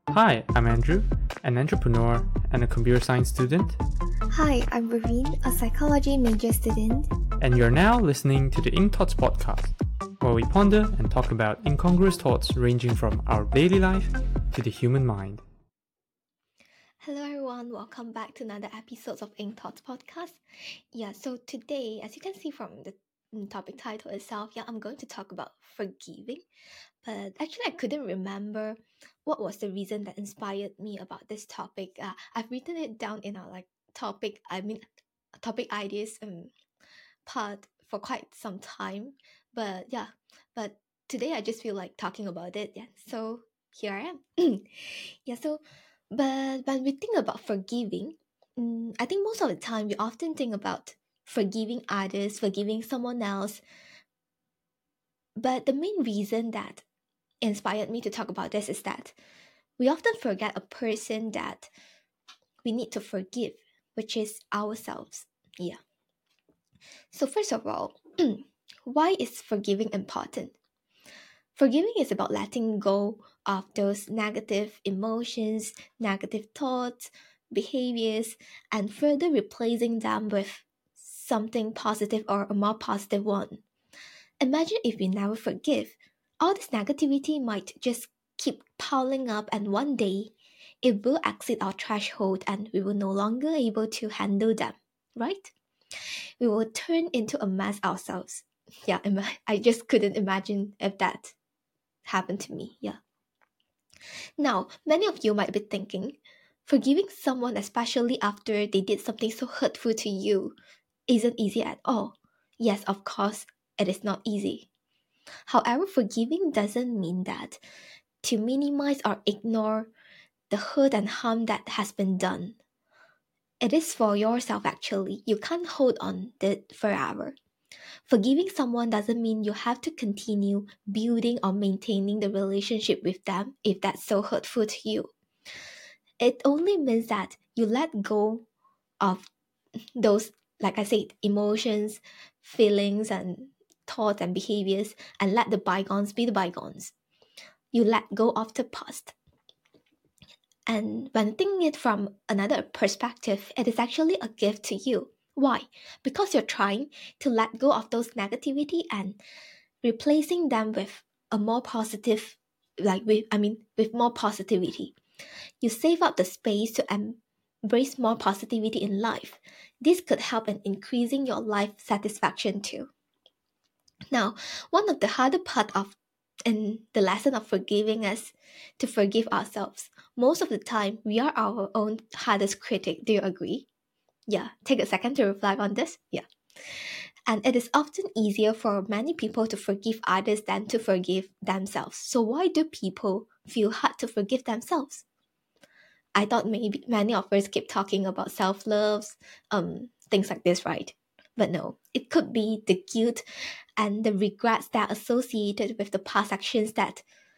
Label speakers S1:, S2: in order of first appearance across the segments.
S1: Hi, I'm Andrew, an entrepreneur and a computer science student,
S2: Hi, I'm Raveen, a psychology major student.
S1: and you're now listening to the Ink Thoughts podcast, where we ponder and talk about incongruous thoughts ranging from our daily life to the human mind.
S2: Hello everyone, welcome back to another episode of Ink Thoughts podcast. So today, as you can see from the topic title itself, I'm going to talk about forgiving. But actually, I couldn't remember what was the reason that inspired me about this topic. I've written it down in our topic ideas part for quite some time. But today I just feel like talking about it. So here I am. But when we think about forgiving, I think most of the time we often think about forgiving others, forgiving someone else. But the main reason that inspired me to talk about this is that we often forget a person that we need to forgive, which is ourselves. So first of all, why is forgiving important? Forgiving is about letting go of those negative emotions, negative thoughts, behaviors, and further replacing them with something positive or a more positive one. Imagine if we never forgive, all this negativity might just keep piling up, and one day it will exceed our threshold and we will no longer able to handle them, right? We will turn into a mess ourselves. I just couldn't imagine if that happened to me. Now, many of you might be thinking, forgiving someone, especially after they did something so hurtful to you, isn't easy at all. Yes, of course, it is not easy. However, forgiving doesn't mean that to minimize or ignore the hurt and harm that has been done. It is for yourself actually. You can't hold on it forever. Forgiving someone doesn't mean you have to continue building or maintaining the relationship with them if that's so hurtful to you. It only means that you let go of those, like I said, emotions, feelings, and thoughts and behaviors, and let the bygones be the bygones. You let go of the past. And when thinking it from another perspective, it is actually a gift to you. Why? Because you're trying to let go of those negativity and replacing them with a more positive, with more positivity. You save up the space to embrace more positivity in life. This could help in increasing your life satisfaction too. Now, one of the harder part of in the lesson of forgiving us to forgive ourselves. Most of the time, we are our own hardest critic. Do you agree? Take a second to reflect on this. And it is often easier for many people to forgive others than to forgive themselves. So why do people feel hard to forgive themselves? I thought maybe many of us keep talking about self-love, things like this, right? But no, it could be the guilt and the regrets that are associated with the past actions that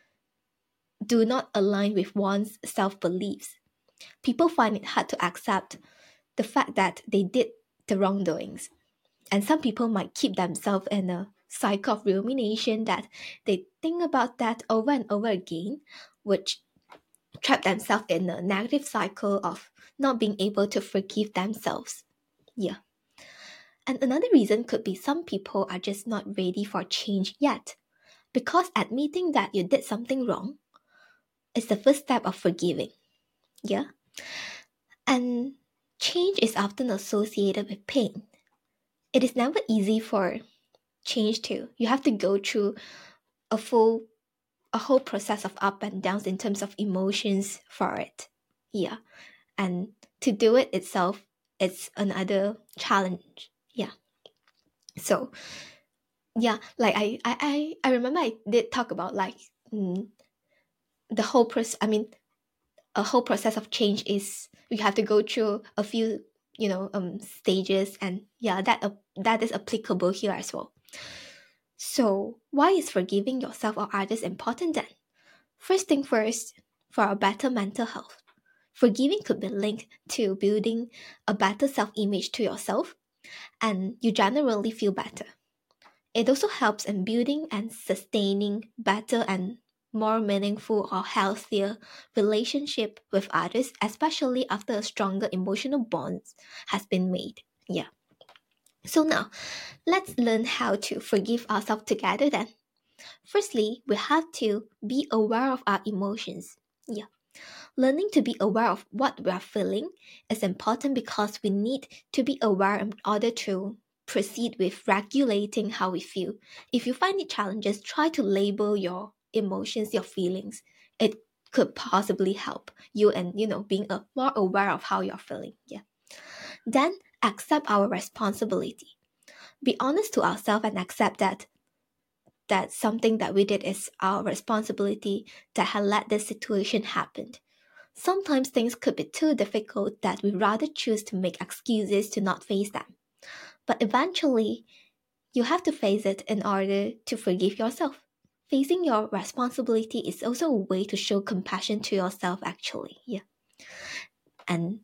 S2: do not align with one's self-beliefs. People find it hard to accept the fact that they did the wrongdoings. And some people might keep themselves in a cycle of rumination that they think about that over and over again, which trap themselves in a negative cycle of not being able to forgive themselves. And another reason could be some people are just not ready for change yet, because admitting that you did something wrong is the first step of forgiving. Yeah. And change is often associated with pain. It is never easy for change to. You have to go through a whole process of up and downs in terms of emotions for it. And to do it itself, it's another challenge. So I remember I did talk about the whole process. I mean, a whole process of change is we have to go through a few stages, and that is applicable here as well. So why is forgiving yourself or others important then? First thing first, for a better mental health, forgiving could be linked to building a better self-image to yourself, and you generally feel better. It also helps in building and sustaining better and more meaningful or healthier relationship with others, especially after a stronger emotional bond has been made. Yeah. So now, let's learn how to forgive ourselves together then. Firstly, we have to be aware of our emotions. Yeah. Learning to be aware of what we are feeling is important because we need to be aware in order to proceed with regulating how we feel. If you find it challenges, try to label your emotions, your feelings. It could possibly help you and being more aware of how you're feeling. Yeah. Then accept our responsibility. Be honest to ourselves and accept that something that we did is our responsibility that had let this situation happen. Sometimes things could be too difficult that we rather choose to make excuses to not face them. But eventually, you have to face it in order to forgive yourself. Facing your responsibility is also a way to show compassion to yourself, actually. Yeah. And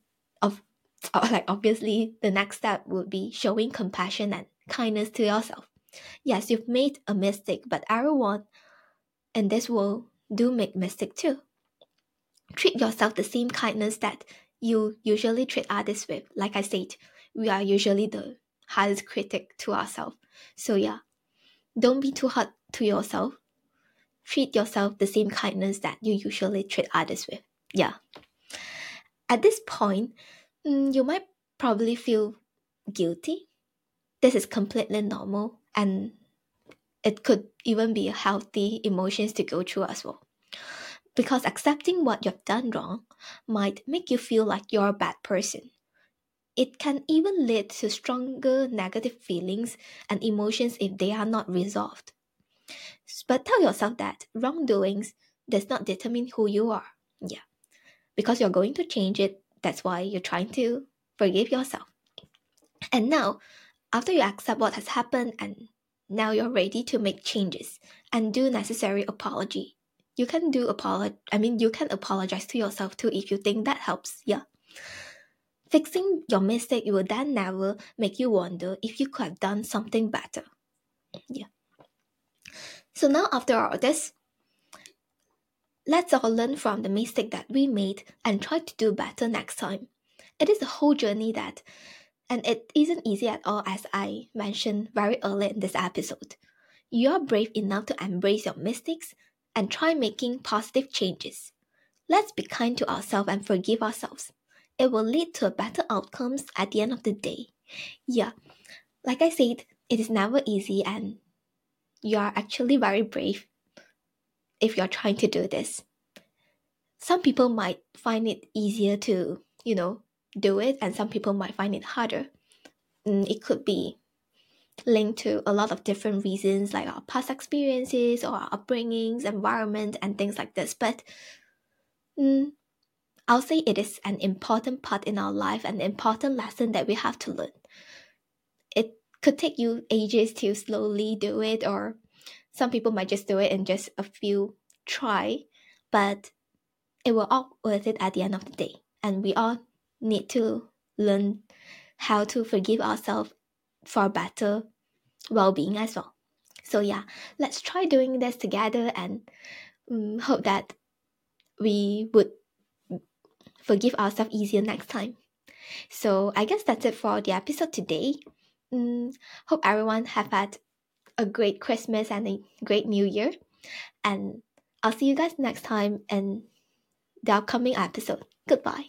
S2: obviously, the next step would be showing compassion and kindness to yourself. Yes, you've made a mistake, but everyone in this world do make mistake too. Treat yourself the same kindness that you usually treat others with. Like I said, we are usually the hardest critic to ourselves. So yeah, don't be too hard to yourself. Treat yourself the same kindness that you usually treat others with. Yeah. At this point, you might probably feel guilty. This is completely normal, and it could even be a healthy emotions to go through as well. Because accepting what you've done wrong might make you feel like you're a bad person. It can even lead to stronger negative feelings and emotions if they are not resolved. But tell yourself that wrongdoings does not determine who you are. Yeah. Because you're going to change it, that's why you're trying to forgive yourself. And now, after you accept what has happened and now you're ready to make changes and do necessary apology, you can apologize to yourself too if you think that helps. Yeah. Fixing your mistake will then never make you wonder if you could have done something better. Yeah. So now after all this, let's all learn from the mistake that we made and try to do better next time. It is a whole journey and it isn't easy at all, as I mentioned very early in this episode. You are brave enough to embrace your mistakes and try making positive changes. Let's be kind to ourselves and forgive ourselves. It will lead to better outcomes at the end of the day. Yeah, like I said, it is never easy and you are actually very brave if you're trying to do this. Some people might find it easier to, do it, and some people might find it harder. It could be linked to a lot of different reasons like our past experiences or our upbringings, environment, and things like this. But I'll say it is an important part in our life, an important lesson that we have to learn. It could take you ages to slowly do it, or some people might just do it in just a few try, but it will all worth it at the end of the day. And we all need to learn how to forgive ourselves for better well-being as well. So yeah, let's try doing this together and hope that we would forgive ourselves easier next time. So I guess that's it for the episode today. Hope everyone have had a great Christmas and a great New Year. And I'll see you guys next time in the upcoming episode. Goodbye.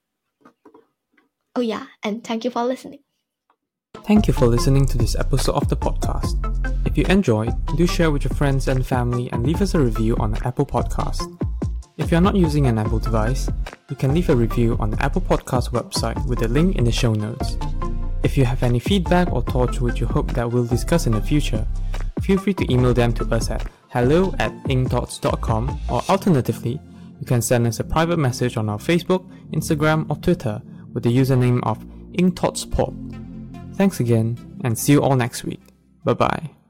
S2: Oh yeah, and thank you for listening.
S1: Thank you for listening to this episode of the podcast. If you enjoyed, do share with your friends and family and leave us a review on the Apple Podcast. If you are not using an Apple device, you can leave a review on the Apple Podcast website with a link in the show notes. If you have any feedback or thoughts which you hope that we'll discuss in the future, feel free to email them to us at hello@inkthoughts.com, or alternatively, you can send us a private message on our Facebook, Instagram, or Twitter with the username of InkThoughtsPod. Thanks again, and see you all next week. Bye-bye.